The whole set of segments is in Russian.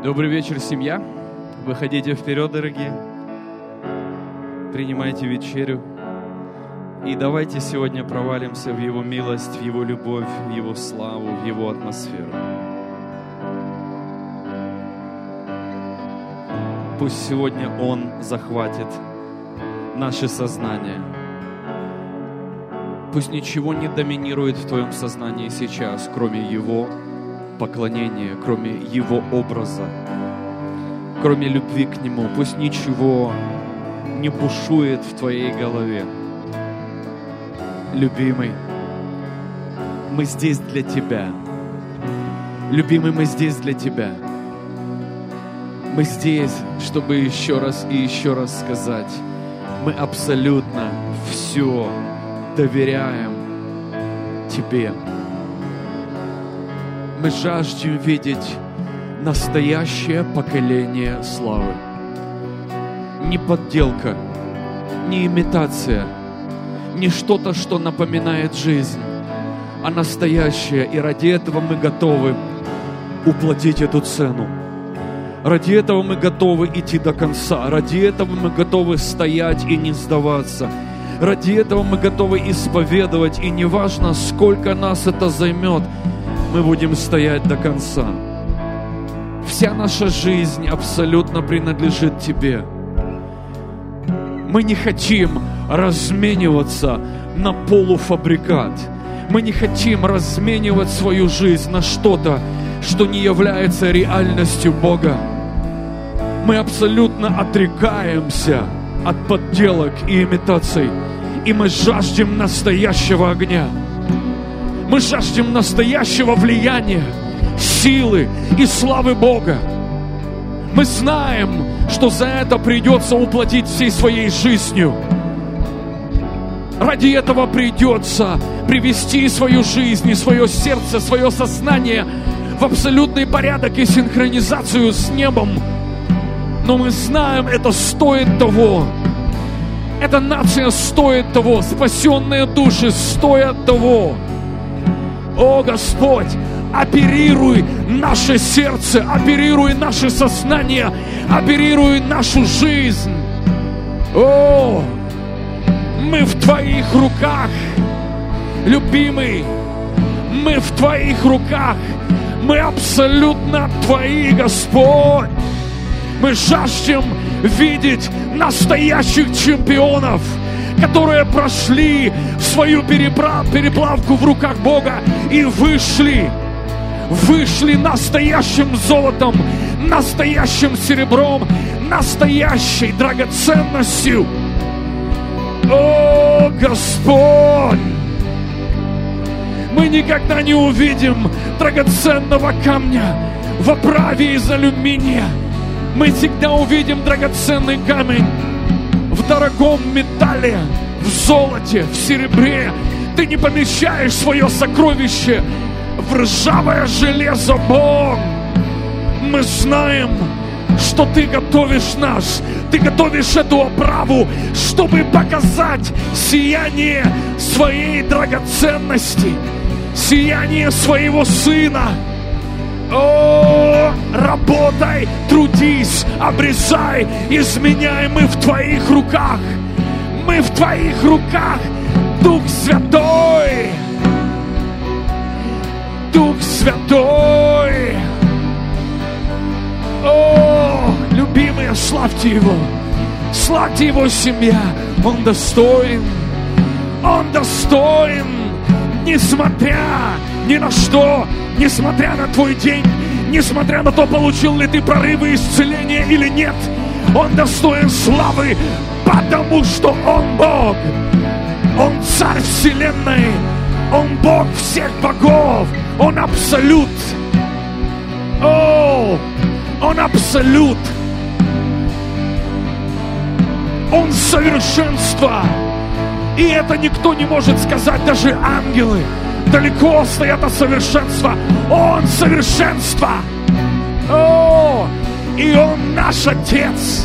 Добрый вечер, семья. Выходите вперед, дорогие. Принимайте вечерю. И давайте сегодня провалимся в Его милость, в Его любовь, в Его славу, в Его атмосферу. Пусть сегодня Он захватит наше сознание. Пусть ничего не доминирует в твоем сознании сейчас, кроме Его поклонения, кроме Его образа, кроме любви к Нему. Пусть ничего не бушует в твоей голове. Любимый, мы здесь для Тебя. Любимый, мы здесь для Тебя. Мы здесь, чтобы еще раз и еще раз сказать, мы абсолютно все доверяем Тебе. Мы жаждем видеть настоящее поколение славы. Не подделка, не имитация, не что-то, что напоминает жизнь, а настоящее. И ради этого мы готовы уплатить эту цену. Ради этого мы готовы идти до конца. Ради этого мы готовы стоять и не сдаваться. Ради этого мы готовы исповедовать. И неважно, сколько нас это займет, мы будем стоять до конца. Вся наша жизнь абсолютно принадлежит Тебе. Мы не хотим размениваться на полуфабрикат. Мы не хотим разменивать свою жизнь на что-то, что не является реальностью Бога. Мы абсолютно отрекаемся от подделок и имитаций. И мы жаждем настоящего огня. Мы жаждем настоящего влияния, силы и славы Бога. Мы знаем, что за это придется уплатить всей своей жизнью. Ради этого придется привести свою жизнь и свое сердце, свое сознание в абсолютный порядок и синхронизацию с небом. Но мы знаем, это стоит того. Эта нация стоит того. Спасенные души стоят того. О, Господь, оперируй наше сердце, оперируй наше сознание, оперируй нашу жизнь. О, мы в Твоих руках, любимый, мы в Твоих руках, мы абсолютно Твои, Господь. Мы жаждем видеть настоящих чемпионов, которые прошли свою переплавку в руках Бога и вышли настоящим золотом, настоящим серебром, настоящей драгоценностью. О, Господь! Мы никогда не увидим драгоценного камня в оправе из алюминия. Мы всегда увидим драгоценный камень в дорогом металле, в золоте, в серебре. Ты не помещаешь свое сокровище в ржавое железо, Бог. Мы знаем, что Ты готовишь нас, Ты готовишь эту оправу, чтобы показать сияние своей драгоценности, сияние своего Сына. О, работай, трудись, обрезай, изменяй. Мы в Твоих руках. Мы в Твоих руках, Дух Святой. Дух Святой. О, любимые, славьте Его. Славьте Его, семья. Он достоин. Он достоин. Несмотря ни на что, несмотря на твой день, несмотря на то, получил ли ты прорывы исцеления или нет, Он достоин славы, потому что Он Бог. Он Царь Вселенной. Он Бог всех богов. Он Абсолют. О, Он Абсолют. Он совершенство. И это никто не может сказать, даже ангелы далеко стоят от совершенства. Он совершенство. О, и Он наш Отец.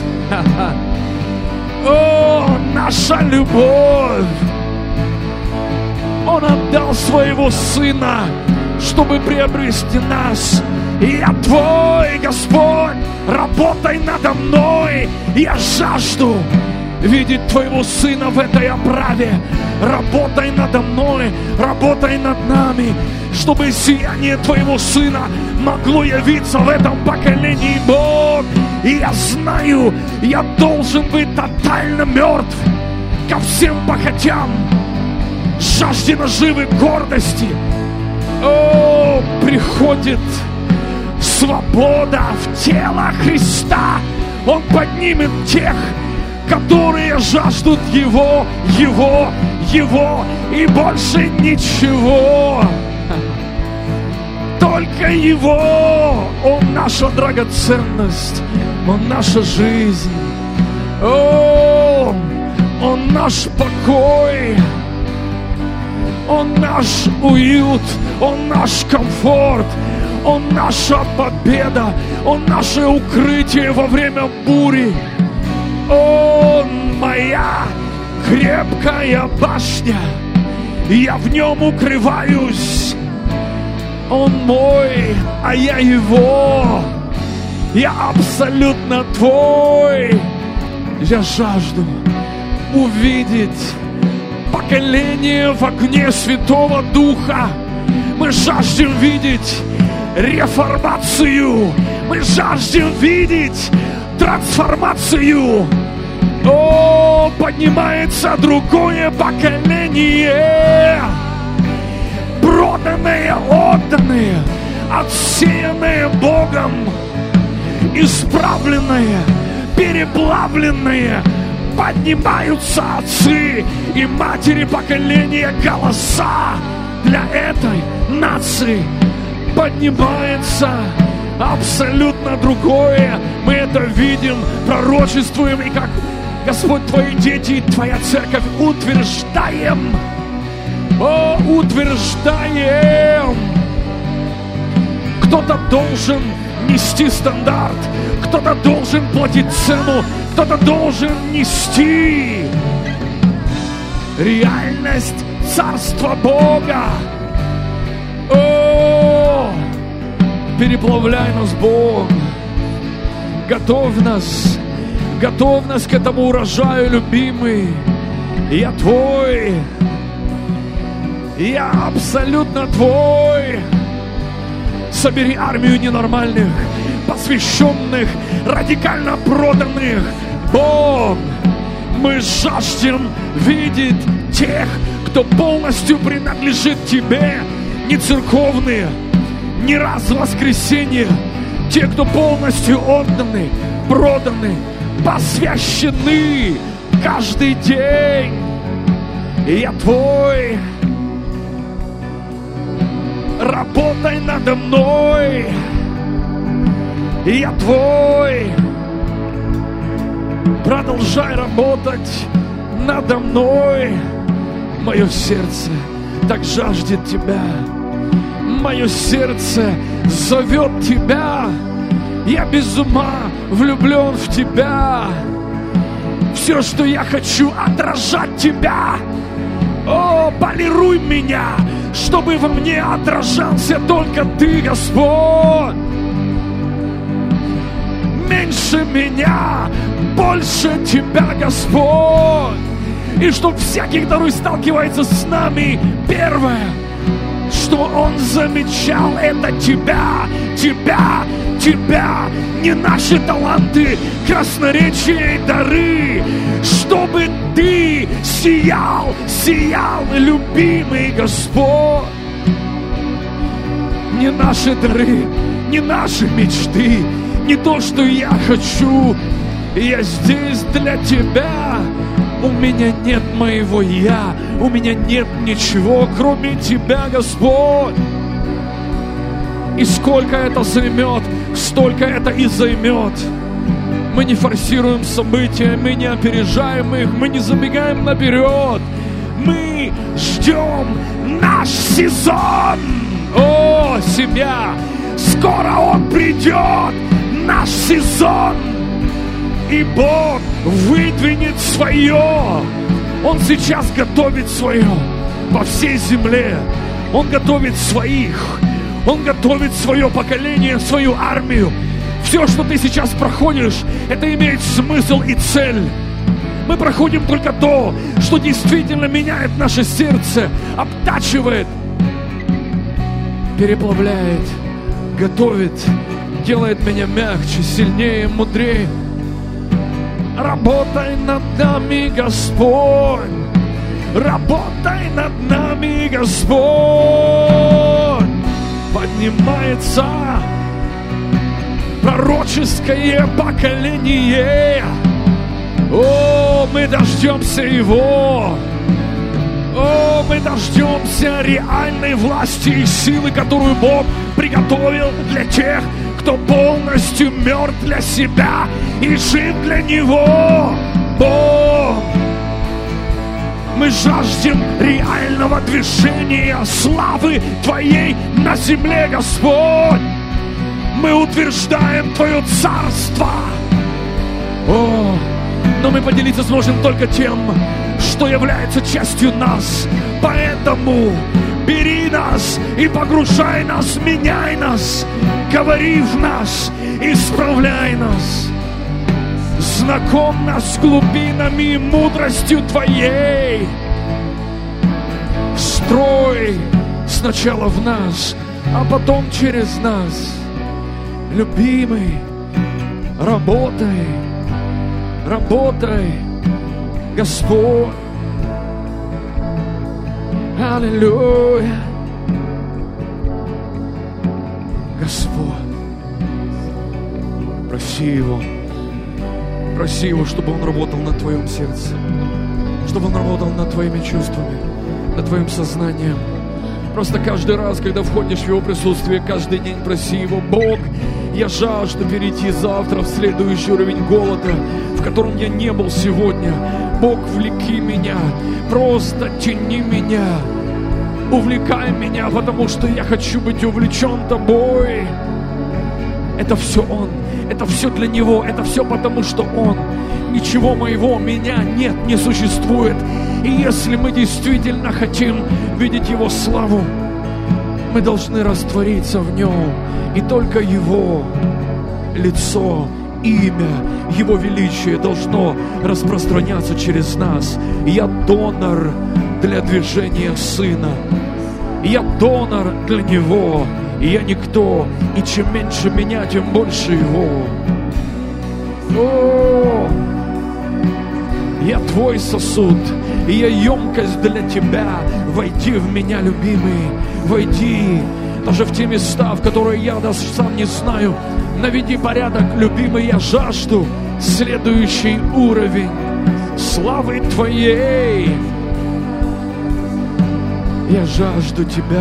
О, наша любовь. Он отдал Своего Сына, чтобы приобрести нас. Я Твой, Господь, работай надо мной. Я жажду видеть Твоего Сына в этой оправе. Работай надо мной, работай над нами, чтобы сияние Твоего Сына могло явиться в этом поколении, Бог. И я знаю, я должен быть тотально мертв ко всем похотям, жажде наживы, гордости. О, приходит свобода в тело Христа. Он поднимет тех, которые жаждут Его и больше ничего. Только Его. Он наша драгоценность, Он наша жизнь. О, Он наш покой, Он наш уют, Он наш комфорт, Он наша победа, Он наше укрытие во время бури. Он моя крепкая башня, я в Нем укрываюсь. Он мой, а я Его. Я абсолютно Твой. Я жажду увидеть поколение в огне Святого Духа. Мы жаждем видеть реформацию. Мы жаждем видеть трансформацию. О, поднимается другое поколение. Проданные, отданные, отсеянные Богом, исправленные, переплавленные. Поднимаются отцы и матери поколения, голоса для этой нации. Поднимается абсолютно другое. Мы это видим, пророчествуем, и как Господь, Твои дети и Твоя церковь утверждаем. О, утверждаем. Кто-то должен нести стандарт, кто-то должен платить цену, кто-то должен нести реальность Царства Бога. О, переплавляй нас, Бог. Готовь нас к этому урожаю, любимый. Я Твой. Я абсолютно Твой. Собери армию ненормальных, посвященных, радикально проданных. Бог, мы жаждем видеть тех, кто полностью принадлежит Тебе. Не церковные, не раз в воскресенье. Те, кто полностью отданы, проданы, посвящены каждый день. Я Твой. Работай надо мной. Я Твой. Продолжай работать надо мной. Мое сердце так жаждет Тебя. Мое сердце зовет Тебя. Я без ума влюблен в Тебя. Все, что я хочу, отражать Тебя. О, полируй меня, чтобы во мне отражался только Ты, Господь. Меньше меня, больше Тебя, Господь. И чтоб всякий, который сталкивается с нами, первое, что он замечал, это Тебя, Тебя, Тебя, не наши таланты, красноречие и дары, чтобы Ты сиял, сиял, любимый Господь. Не наши дары, не наши мечты, не то, что я хочу. Я здесь для Тебя. У меня нет моего «я», у меня нет ничего, кроме Тебя, Господь. И сколько это займет, столько это и займет. Мы не форсируем события, мы не опережаем их, мы не забегаем наперед. Мы ждем наш сезон. О, семья, скоро он придет, наш сезон. И Бог выдвинет свое. Он сейчас готовит свое по всей земле. Он готовит своих Он готовит свое поколение, свою армию. Все, что ты сейчас проходишь, это имеет смысл и цель. Мы проходим только то, что действительно меняет наше сердце, обтачивает, переплавляет, готовит, делает меня мягче, сильнее, мудрее. Работай над нами, Господь. Работай над нами, Господь. Поднимается пророческое поколение. О, мы дождемся Его. О, мы дождемся реальной власти и силы, которую Бог приготовил для тех, кто полностью мертв для себя и жив для Него. Бог, мы жаждем реального движения славы Твоей на земле, Господь. Мы утверждаем Твое царство. О, но мы поделиться сможем только тем, что является частью нас. Поэтому бери нас и погружай нас, меняй нас, говори в нас, исправляй нас. Знакомь нас с глубинами и мудростью Твоей. Строй сначала в нас, а потом через нас. Любимый, работай, работай, Господь. Аллилуйя. Господь, проси Его, чтобы Он работал над твоем сердце, чтобы Он работал над твоими чувствами, над твоим сознанием. Просто каждый раз, когда входишь в Его присутствие, каждый день проси Его: Бог, я жажду перейти завтра в следующий уровень голода, в котором я не был сегодня. Бог, влеки меня, просто тяни меня, увлекай меня, потому что я хочу быть увлечен Тобой. Это все Он, это все для Него, это все потому, что Он. Ничего моего, меня нет, не существует. И если мы действительно хотим видеть Его славу, мы должны раствориться в Нем. И только Его лицо, имя, Его величие должно распространяться через нас. Я донор для движения Сына. Я донор для Него. И я никто. И чем меньше меня, тем больше Его. О, я Твой сосуд, и я емкость для Тебя. Войди в меня, любимый, войди даже в те места, в которые я даже сам не знаю. Наведи порядок, любимый, я жажду следующий уровень славы Твоей. Я жажду Тебя.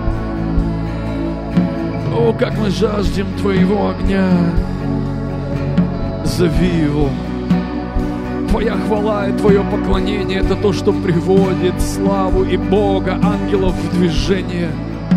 О, как мы жаждем Твоего огня. Зови Его. Твоя хвала и Твое поклонение — это то, что приводит славу и Бога, ангелов в движение.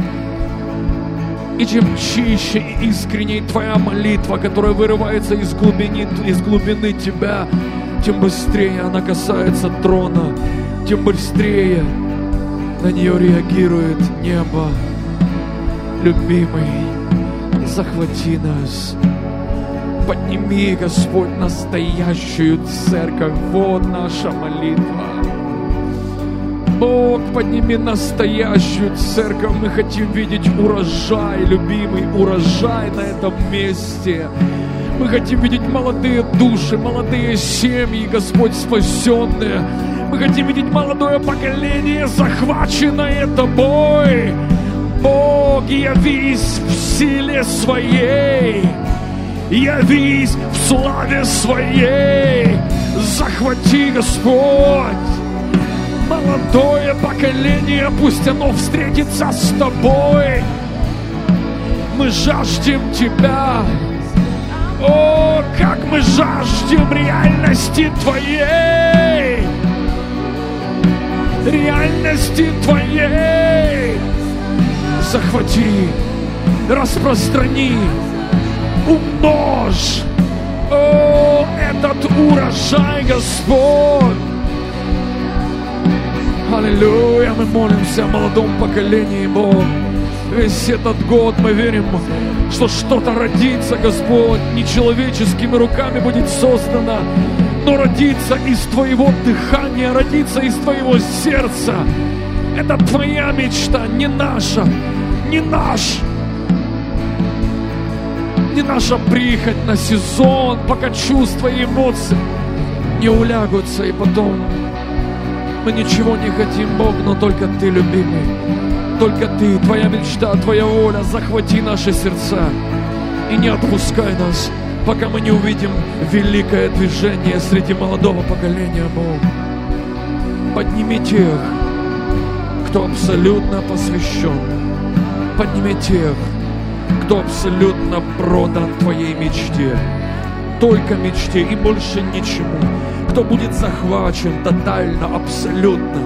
И чем чище и искренней Твоя молитва, которая вырывается из глубины Тебя, тем быстрее она касается трона, тем быстрее на нее реагирует небо. Любимый, захвати нас. Подними, Господь, настоящую церковь. Вот наша молитва. Бог, подними настоящую церковь. Мы хотим видеть урожай, любимый, урожай на этом месте. Мы хотим видеть молодые души, молодые семьи, Господь, спасенные. Мы хотим видеть молодое поколение, захваченное Тобой. Бог, явись в силе Своей. Явись в славе Своей. Захвати, Господь, молодое поколение, пусть оно встретится с Тобой. Мы жаждем Тебя. О, как мы жаждем реальности Твоей. Реальности Твоей. Захвати, распространи, умножь, о, этот урожай, Господь. Аллилуйя, мы молимся о молодом поколении, Бог. Весь этот год мы верим, что что-то родится, Господь, нечеловеческими руками будет создано, но родится из Твоего дыхания, родится из Твоего сердца. Это Твоя мечта, не наша, не наша прихоть на сезон, пока чувства и эмоции не улягутся, и потом мы ничего не хотим, Бог, но только Ты, любимый, только Ты, Твоя мечта, Твоя воля, захвати наши сердца и не отпускай нас, пока мы не увидим великое движение среди молодого поколения, Бог. Подними тех, кто абсолютно посвящен, подними тех, кто абсолютно продан Твоей мечте, только мечте и больше ничему, кто будет захвачен тотально, абсолютно.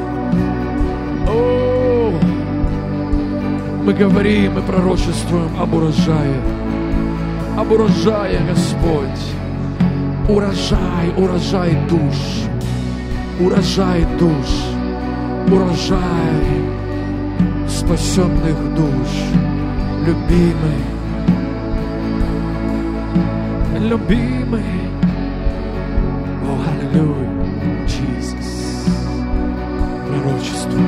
О, мы говорим и пророчествуем об урожае, Господь, урожай душ, урожай спасенных душ, любимый, о, аллилуйя, Иисус, пророчествуй.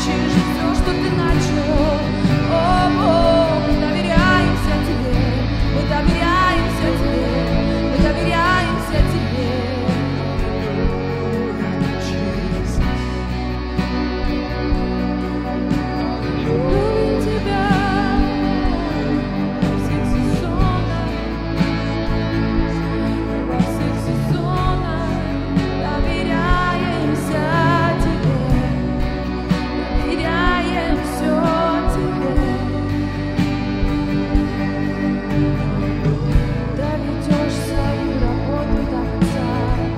закончишь все, что ты начал. О, Бог, мы доверяемся тебе, мы доверяемся тебе, мы доверяемся тебе. Любим тебя во всех сезонах, во всех сезонах. Доверяемся тебе, доверяем все тебе. Доведешь свою работу до конца,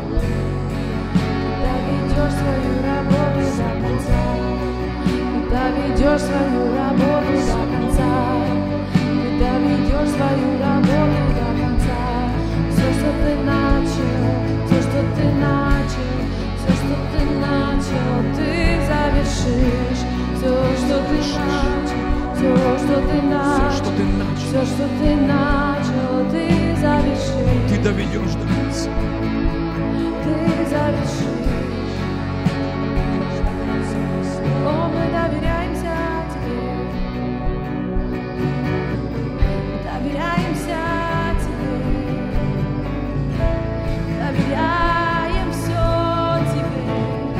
доведешь свою работу до конца, доведешь свою работу до конца, доведешь свою работу до конца. Все, что ты начал, все, что ты начал, все, что ты начал, ты завершишь. Все, что ты начал, все, что ты начал, все, что ты начал, ты завершишь. Ты доведешь до конца. Ты завершишь. О, мы доверяемся тебе, доверяемся тебе, доверяем все тебе,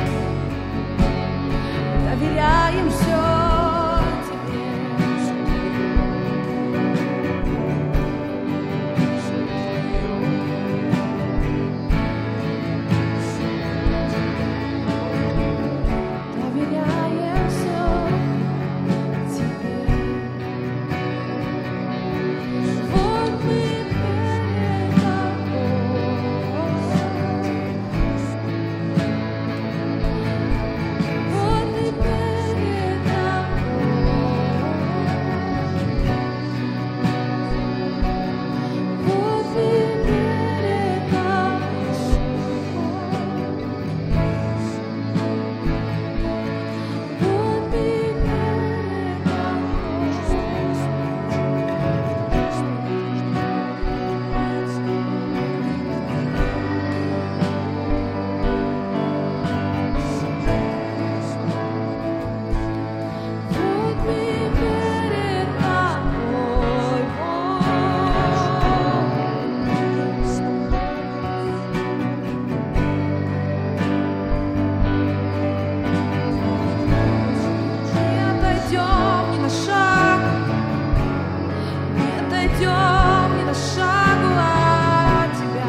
доверяем все тебе. Доверяем все тебе. Вот мы перед тобой. Вот мы перед тобой. Вот мы перед тобой. Вот мы перед тобой. Не отойдем ни на шаг, не отойдем ни на шагу от тебя.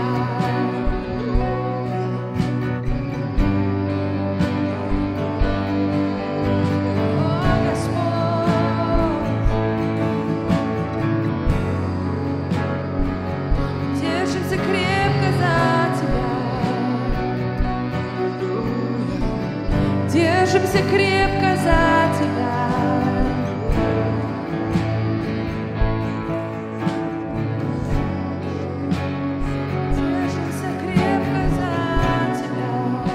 О, Господь, держимся крепко за тебя. Держимся крепко за тебя. Держимся крепко за тебя.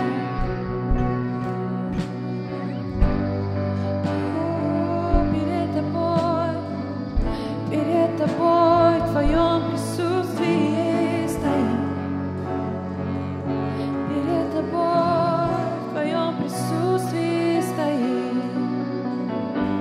О, перед тобой в твоем присутствии стоим. Перед тобой в твоем присутствии стоим.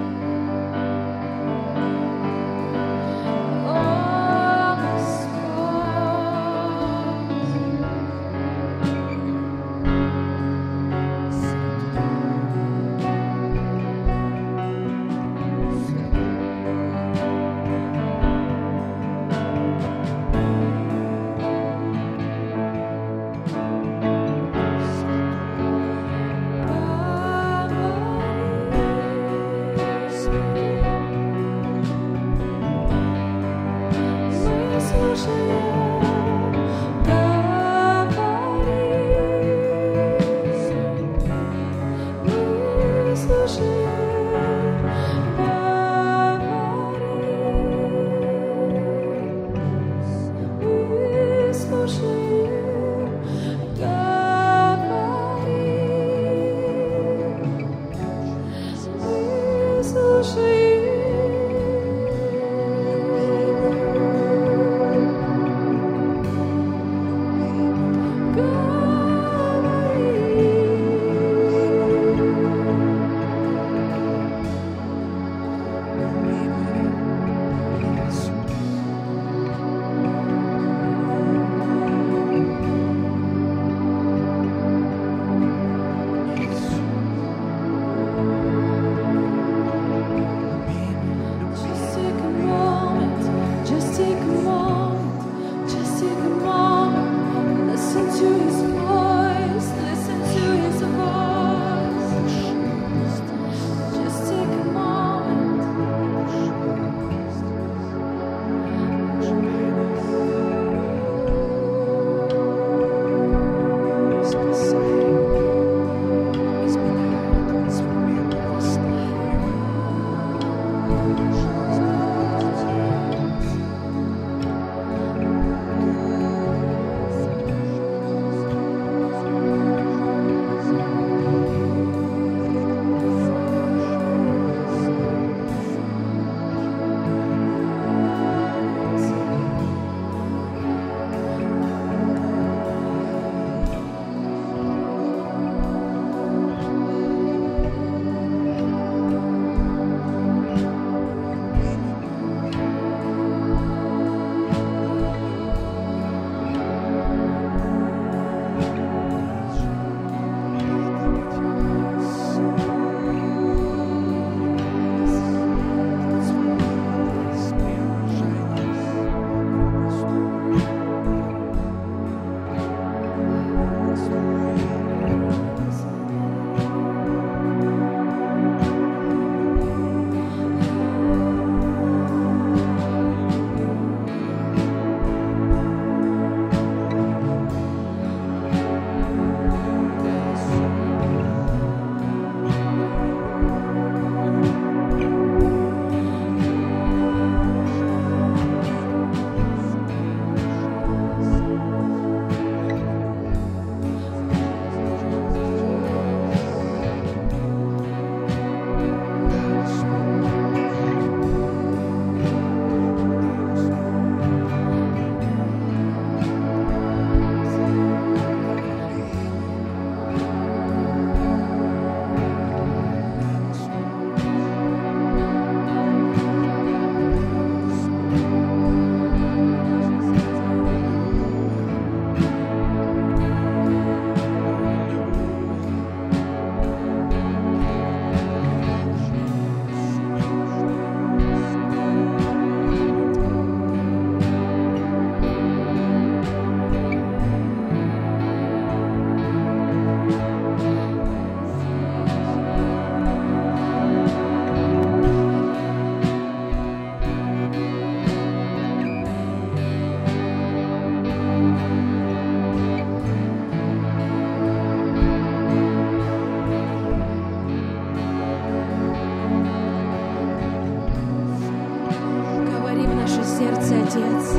Отец.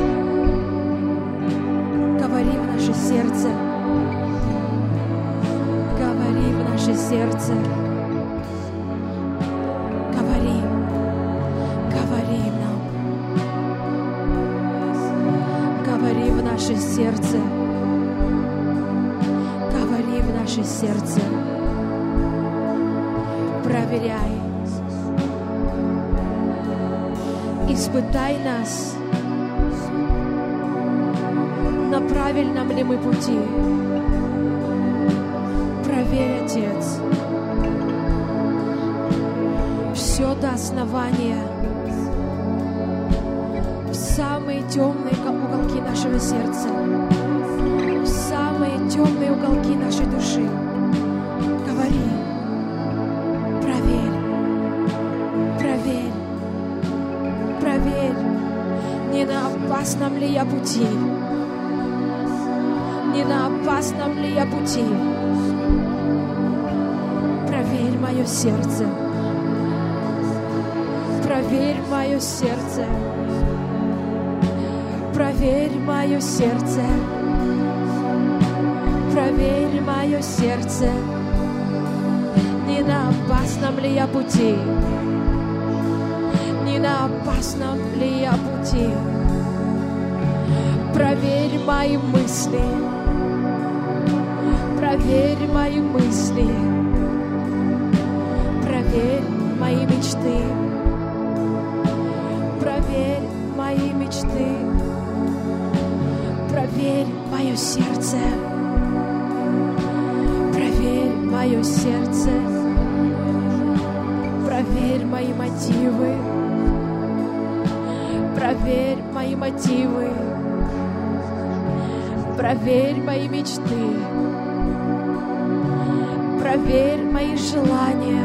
Говори в наше сердце. Говори в наше сердце. Говори. Говори нам. Говори в наше сердце. Говори в наше сердце. Проверяй. Испытай нас, на правильном ли мы пути. Проверь, Отец, все до основания, в самые темные уголки нашего сердца, в самые темные уголки нашей души. Говори, проверь, проверь. Проверь, не на опасном ли я пути, не на опасном ли я пути. Проверь мое сердце, проверь мое сердце, проверь мое сердце, проверь мое сердце, не на опасном ли я пути. Не на опасном ли я пути. Проверь мои мысли. Проверь мои мысли. Проверь мои мечты. Проверь мои мечты. Проверь мое сердце. Проверь мое сердце. Проверь мои мотивы. Проверь мои мотивы, проверь мои мечты, проверь мои желания,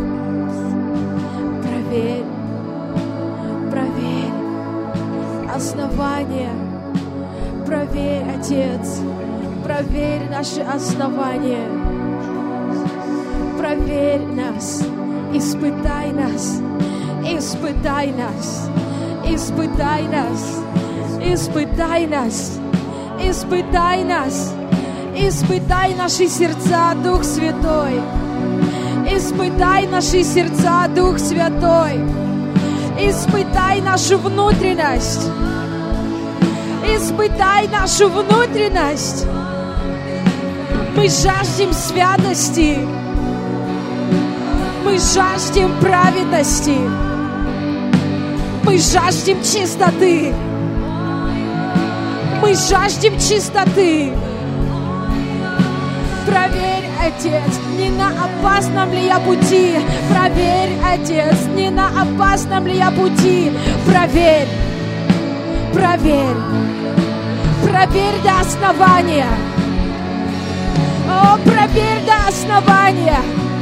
проверь, проверь основания, проверь, Отец, проверь наши основания, проверь нас, испытай нас, испытай нас. Испытай нас, испытай нас, испытай нас, испытай наши сердца, Дух Святой. Испытай наши сердца, Дух Святой. Испытай нашу внутренность. Испытай нашу внутренность. Мы жаждем святости. Мы жаждем праведности. Мы жаждем чистоты. Мы жаждем чистоты. Проверь, Отец, не на опасном ли я пути. Проверь, Отец, не на опасном ли я пути. Проверь, проверь, проверь до основания. О, проверь до основания.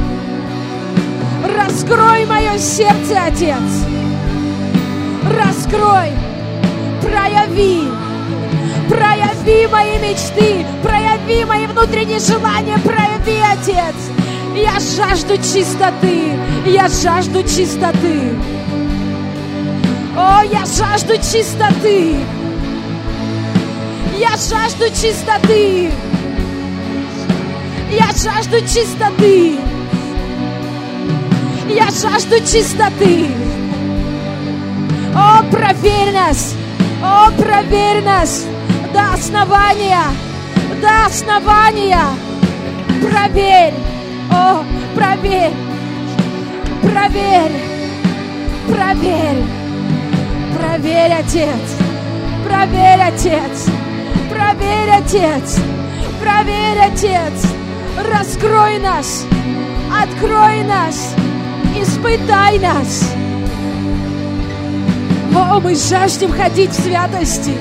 Раскрой мое сердце, Отец. Раскрой, прояви, прояви мои мечты, прояви мои внутренние желания, прояви, Отец. Я жажду чистоты, я жажду чистоты. О, я жажду чистоты. Я жажду чистоты. Я жажду чистоты. Я жажду чистоты. О, проверь нас! О, проверь нас! До основания! До основания! Проверь! О, проверь! Проверь! Проверь! Проверь, Отец! Проверь, Отец! Проверь, Отец! Проверь, Отец! Раскрой нас! Открой нас! Испытай нас! О, мы жаждем ходить в святости,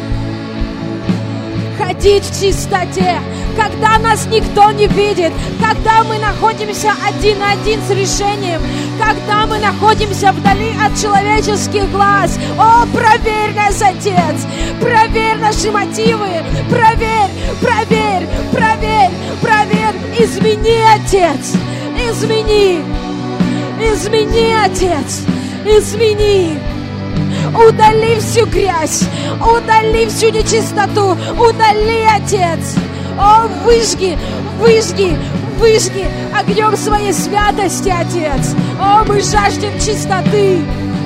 ходить в чистоте, когда нас никто не видит, когда мы находимся один на один с решением, когда мы находимся вдали от человеческих глаз. О, проверь нас, Отец, проверь наши мотивы, проверь, проверь, проверь, проверь, измени, Отец, измени, измени, Отец, измени. удали всю грязь, удали всю нечистоту, удали, Отец. О, выжги, выжги, выжги огнем своей святости, Отец. О, мы жаждем чистоты.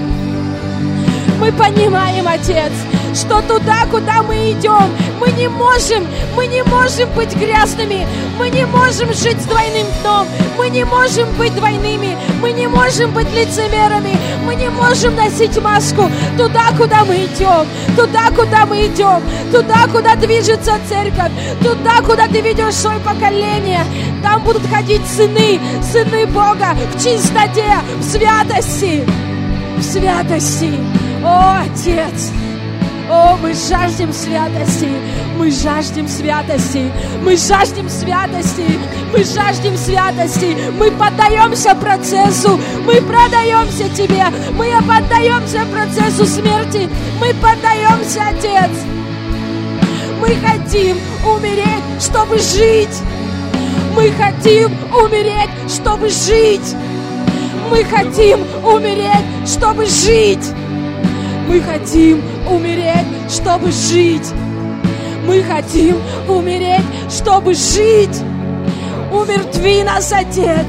Мы понимаем, Отец, что туда, куда мы идем, мы не можем быть грязными, мы не можем жить с двойным дном, мы не можем быть двойными, мы не можем быть лицемерами, мы не можем носить маску туда, куда мы идем, туда, куда мы идем, туда, куда движется церковь, туда, куда ты ведешь свое поколение. Там будут ходить сыны Бога в чистоте, в святости, в святости. О, Отец! О, мы жаждем святости, мы жаждем святости, мы жаждем святости, мы жаждем святости, мы поддаемся процессу, мы продаемся Тебе, мы поддаемся процессу смерти, мы поддаемся, Отец. Мы хотим умереть, чтобы жить, мы хотим умереть, чтобы жить, мы хотим умереть, чтобы жить. Мы хотим умереть, чтобы жить. Мы хотим умереть, чтобы жить. Умертви нас, Отец.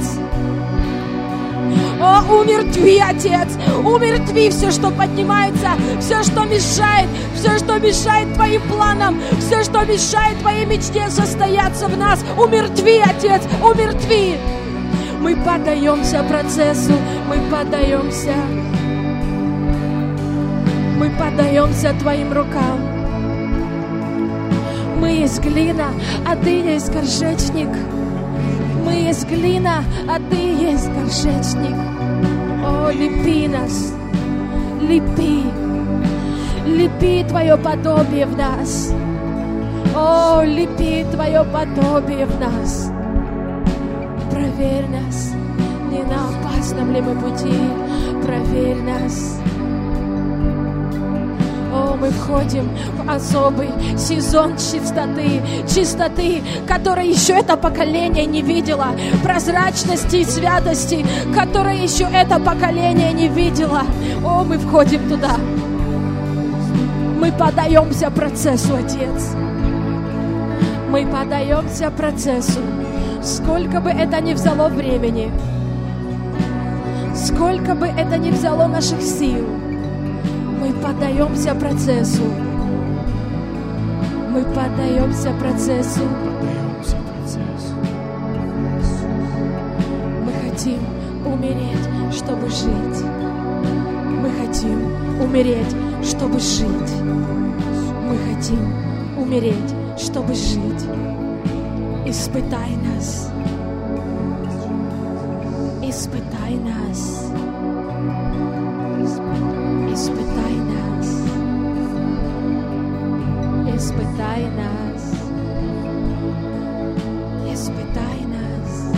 О, умертви, Отец. Умертви все, что поднимается, все, что мешает Твоим планам, все, что мешает Твоей мечте состояться в нас. Умертви, Отец, умертви. Мы поддаемся процессу, мы поддаемся Твоим рукам. Мы есть глина, а Ты есть горшечник. Мы есть глина, а Ты есть горшечник. О, лепи нас, лепи, лепи Твое подобие в нас. О, лепи Твое подобие в нас. Проверь нас, не на опасном ли мы пути. Проверь нас. О, мы входим в особый сезон чистоты, которой еще это поколение не видело, прозрачности и святости, которой еще это поколение не видело. О, мы входим туда. Мы поддаемся процессу, Отец. Мы поддаемся процессу. Сколько бы это ни взяло времени, сколько бы это ни взяло наших сил, мы поддаемся процессу. Мы поддаемся процессу. Мы хотим умереть, чтобы жить. Мы хотим умереть, чтобы жить. Мы хотим умереть, чтобы жить. Испытай нас. Испытай нас. Испытай нас. Испытай нас. Испытай нас.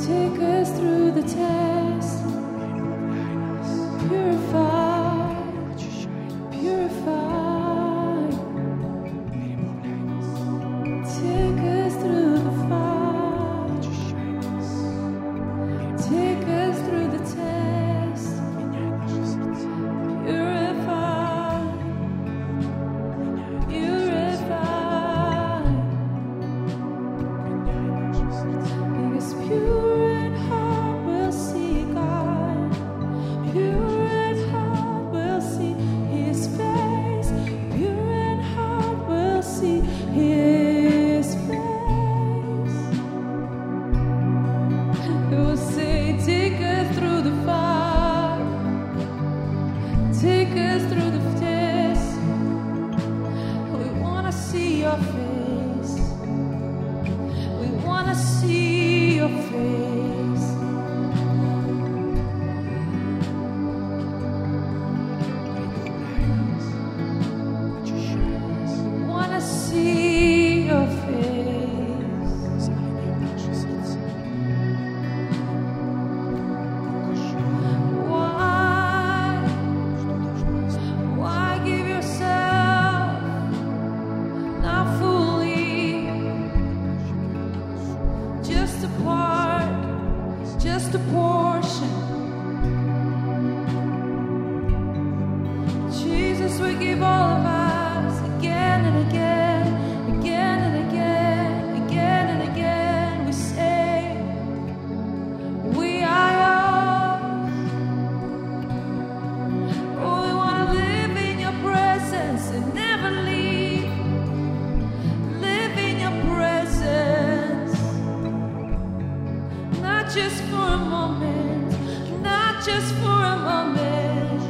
Take us through the test. Purify, purify. Take us through the fire. Take us through the test. Purify, purify. Because pure in heart will see God. Pure in heart will see His face. Pure in heart will see His face. It will say, take us through the fire. Take us through the test. We want to see your face. We want to see your face. We want to see your face. Why give yourself not fully? Just a part, just a portion. Jesus, we give all of us again and again, again and again, again and again. We say, we are yours. Oh, we want to live in your presence and never leave. Live in your presence. Not just for a moment, not just for a moment,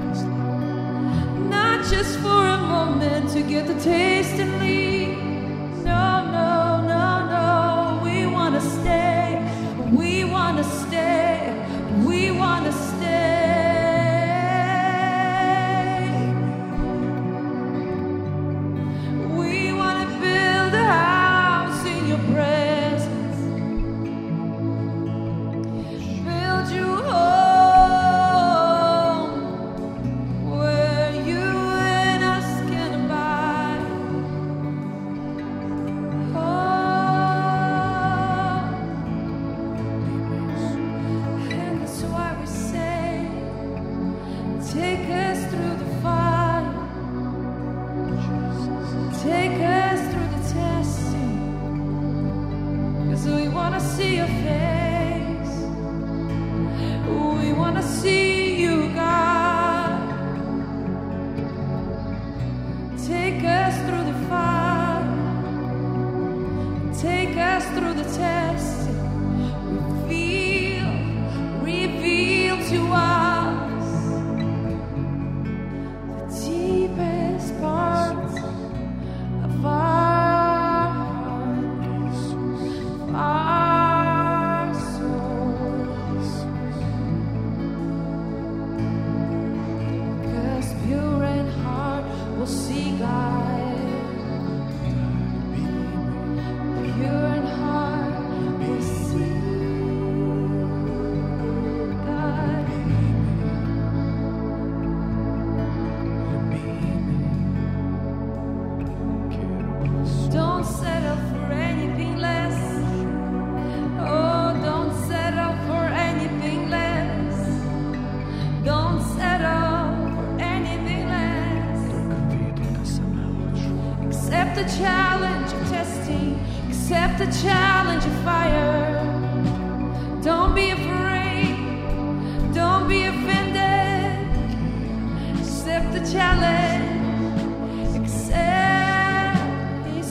not just for a moment to get the taste and leave. No, no, no, no. We want to stay. We want to stay. We want to stay. We want to build a house in your presence. Build you home where you and us can abide. Oh, and that's why we say, take us through the fire. Take us through the testing. 'Cause we want to see your face. We want to see you, God. Take us through the fire. Take us through the test. Reveal, reveal to us the deepest parts of our hearts, our souls. 'Cause pure in heart will see God. Pure in heart will see God. Don't settle for anything less. Oh, don't settle for anything less. Don't settle for anything less. Accept the challenge of testing. Accept the challenge of fire. Don't be afraid. Don't be offended. Accept the challenge. Accept His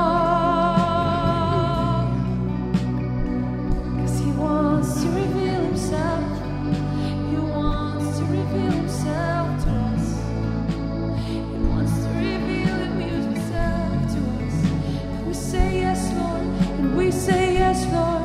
call. 'Cause He wants to reveal Himself. He wants to reveal Himself to us. He wants to reveal Himself to us. And we say yes, Lord. And we say yes, Lord.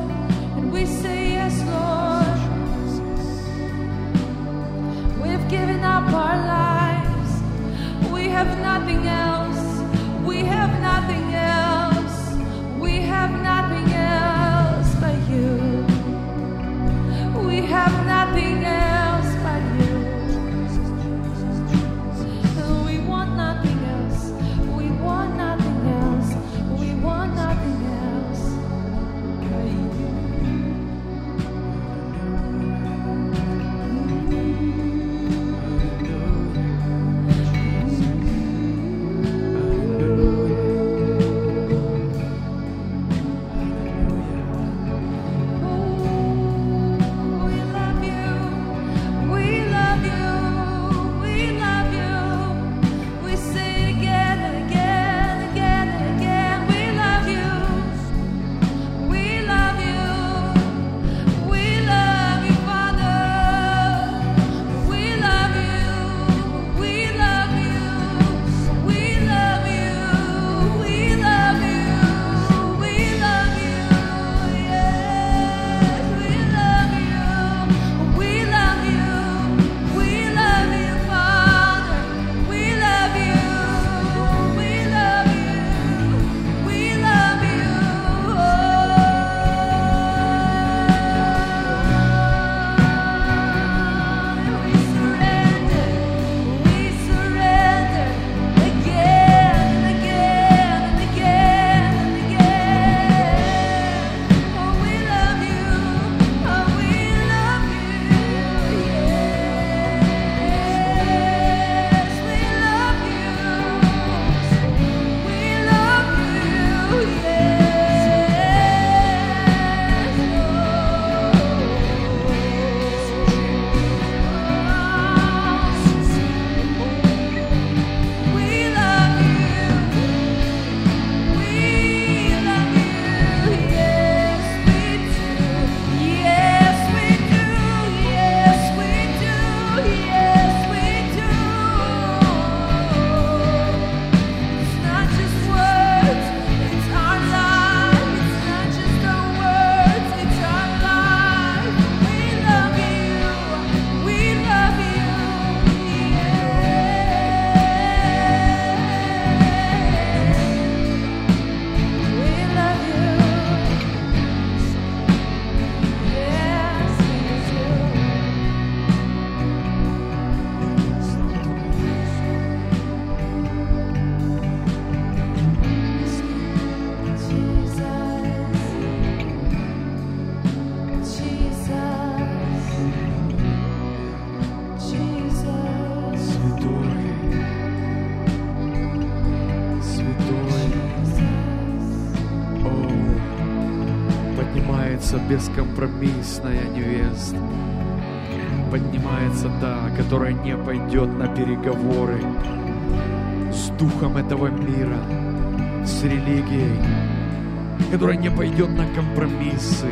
бескомпромиссная невеста. Поднимается та, которая не пойдет на переговоры с духом этого мира, с религией, которая не пойдет на компромиссы,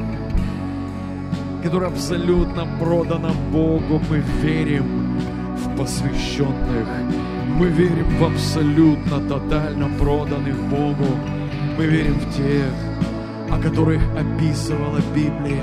которая абсолютно продана Богу. Мы верим в посвященных, мы верим в абсолютно, тотально проданных Богу. Мы верим в тех, о которых описывала Библия.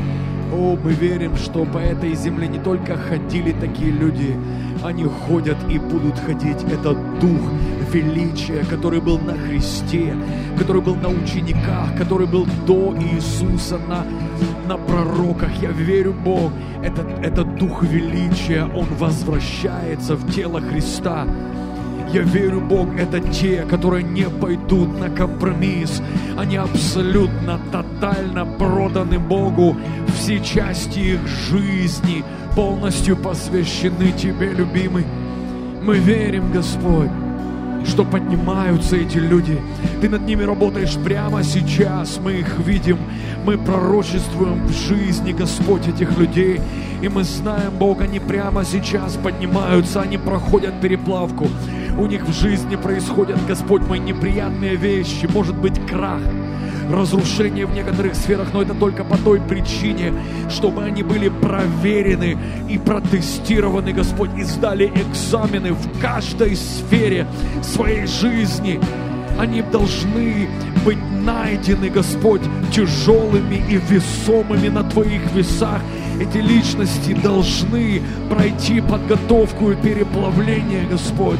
О, мы верим, что по этой земле не только ходили такие люди, они ходят и будут ходить. Это дух величия, который был на Христе, который был на учениках, который был до Иисуса, на пророках. Я верю, Бог, этот дух величия, он возвращается в тело Христа. Я верю, Бог, это те, которые не пойдут на компромисс. Они абсолютно, тотально проданы Богу. Все части их жизни полностью посвящены Тебе, любимый. Мы верим, Господь, что поднимаются эти люди. Ты над ними работаешь прямо сейчас. Мы их видим. Мы пророчествуем в жизни, Господь, этих людей. И мы знаем, Бог, они прямо сейчас поднимаются. Они проходят переплавку. У них в жизни происходят, Господь мой, неприятные вещи. Может быть, крах, разрушение в некоторых сферах, но это только по той причине, чтобы они были проверены и протестированы, Господь, и сдали экзамены в каждой сфере своей жизни. Они должны быть найдены, Господь, тяжелыми и весомыми на Твоих весах. Эти личности должны пройти подготовку и переплавление, Господь.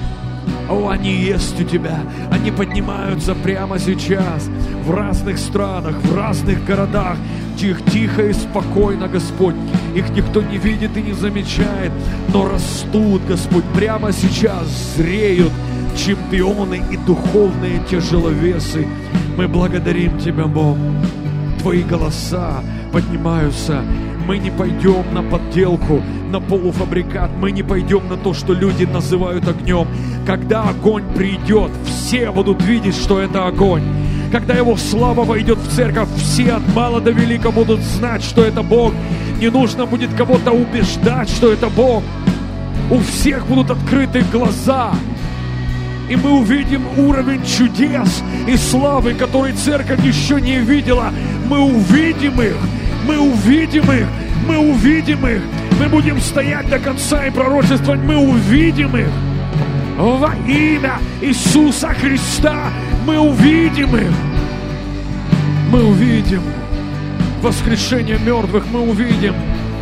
О, они есть у Тебя, они поднимаются прямо сейчас в разных странах, в разных городах, их тихо и спокойно, Господь. Их никто не видит и не замечает, но растут, Господь, прямо сейчас зреют чемпионы и духовные тяжеловесы. Мы благодарим Тебя, Бог. Твои голоса поднимаются. Мы не пойдем на подделку, на полуфабрикат. Мы не пойдем на то, что люди называют огнем. Когда огонь придет, все будут видеть, что это огонь. Когда Его слава войдет в церковь, все от мала до велика будут знать, что это Бог. Не нужно будет кого-то убеждать, что это Бог. У всех будут открыты глаза. И мы увидим уровень чудес и славы, который церковь еще не видела. Мы увидим их. Мы увидим их, мы увидим их. Мы будем стоять до конца и пророчествовать. Мы увидим их. Во имя Иисуса Христа мы увидим их. Мы увидим воскрешение мертвых. Мы увидим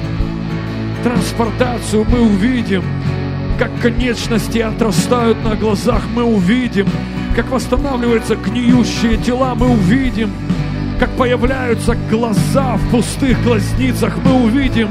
транспортацию. Мы увидим, как конечности отрастают на глазах. Мы увидим, как восстанавливаются гниющие тела. Мы увидим, как появляются глаза в пустых глазницах. Мы увидим,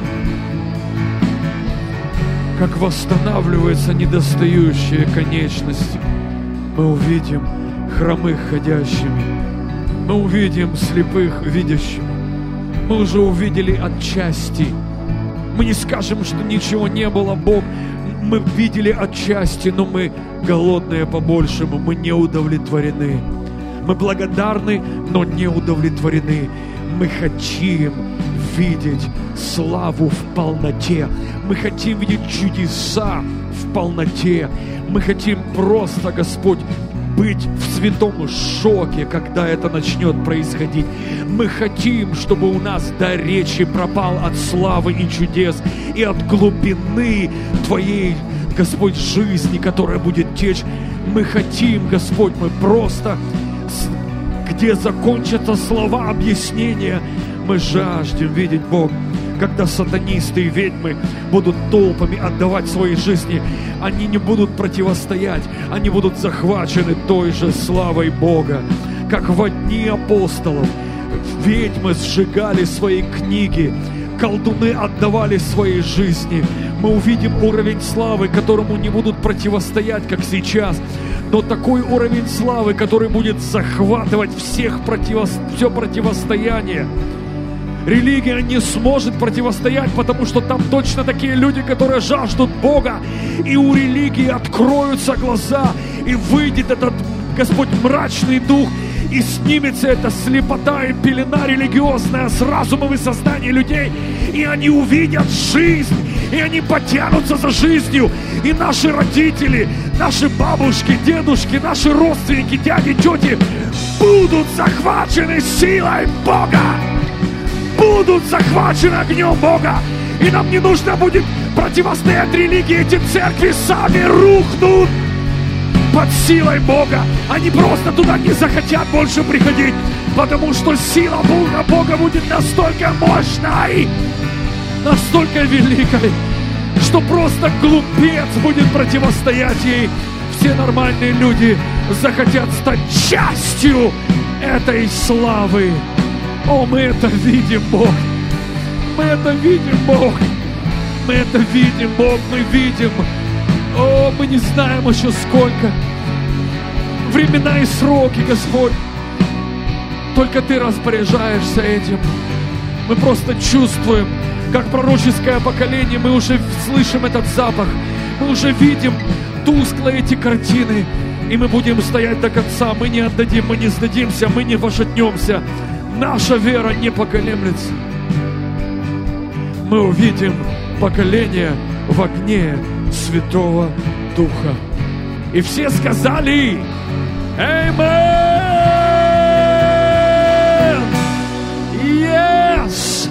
как восстанавливаются недостающие конечности. Мы увидим хромых ходящими. Мы увидим слепых видящими. Мы уже увидели отчасти. Мы не скажем, что ничего не было, Бог. Мы видели отчасти, но мы голодные по-большему. Мы не удовлетворены. Мы благодарны, но не удовлетворены. Мы хотим видеть славу в полноте. Мы хотим видеть чудеса в полноте. Мы хотим просто, Господь, быть в святом шоке, когда это начнет происходить. Мы хотим, чтобы у нас дар речи пропал от славы и чудес и от глубины Твоей, Господь, жизни, которая будет течь. Мы хотим, Господь, мы просто... Где закончатся слова объяснения, мы жаждем видеть, Бог, когда сатанисты и ведьмы будут толпами отдавать свои жизни. Они не будут противостоять, они будут захвачены той же славой Бога, как во дни апостолов. Ведьмы сжигали свои книги, колдуны отдавали свои жизни. Мы увидим уровень славы, которому не будут противостоять, как сейчас, но такой уровень славы, который будет захватывать все противостояние. Религия не сможет противостоять, потому что там точно такие люди, которые жаждут Бога, и у религии откроются глаза, и выйдет этот, Господь, мрачный дух, и снимется эта слепота и пелена религиозная с разумом и сознанием людей, и они увидят жизнь, и они потянутся за жизнью, и наши родители, наши бабушки, дедушки, наши родственники, дяди, тети будут захвачены силой Бога, будут захвачены огнем Бога, и нам не нужно будет противостоять религии, эти церкви сами рухнут под силой Бога. Они просто туда не захотят больше приходить, потому что сила Бога будет настолько мощной, настолько великой, что просто глупец будет противостоять ей. Все нормальные люди захотят стать частью этой славы. О, мы это видим, Бог. Мы это видим, Бог. Мы это видим, Бог, мы видим. О, мы не знаем еще сколько. Времена и сроки, Господь. Только Ты распоряжаешься этим. Мы просто чувствуем, как пророческое поколение, мы уже слышим этот запах. Мы уже видим тускло эти картины. И мы будем стоять до конца. Мы не отдадим, мы не сдадимся, мы не пошатнемся. Наша вера не поколеблется. Мы увидим поколение в огне Святого Духа. И все сказали: Amen! Yes!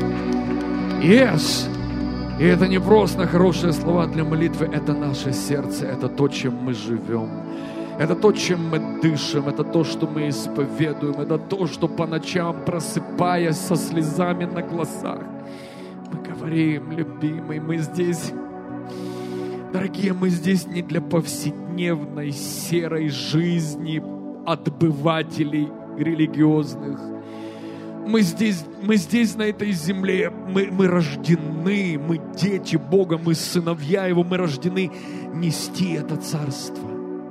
Yes! И это не просто хорошие слова для молитвы, это наше сердце, это то, чем мы живем. Это то, чем мы дышим, это то, что мы исповедуем, это то, что по ночам, просыпаясь со слезами на глазах, мы говорим: любимый, мы здесь, дорогие, мы здесь не для повседневной серой жизни отбывателей религиозных. Мы здесь на этой земле, мы рождены, мы дети Бога, мы сыновья Его, мы рождены нести это царство.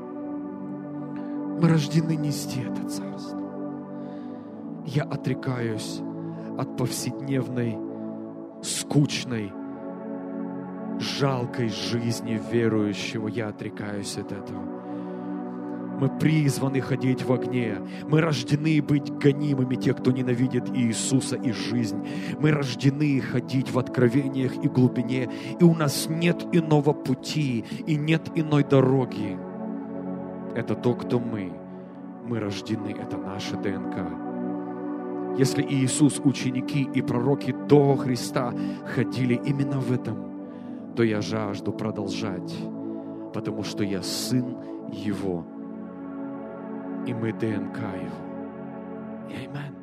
Мы рождены нести это царство. Я отрекаюсь от повседневной, скучной, жалкой жизни верующего. Я отрекаюсь от этого. Мы призваны ходить в огне. Мы рождены быть гонимыми, те, кто ненавидит Иисуса и жизнь. Мы рождены ходить в откровениях и глубине. И у нас нет иного пути, и нет иной дороги. Это то, кто мы. Мы рождены, это наша ДНК. Если Иисус, ученики и пророки до Христа ходили именно в этом, то я жажду продолжать, потому что я сын Его, и мы ДНК Его. Аминь.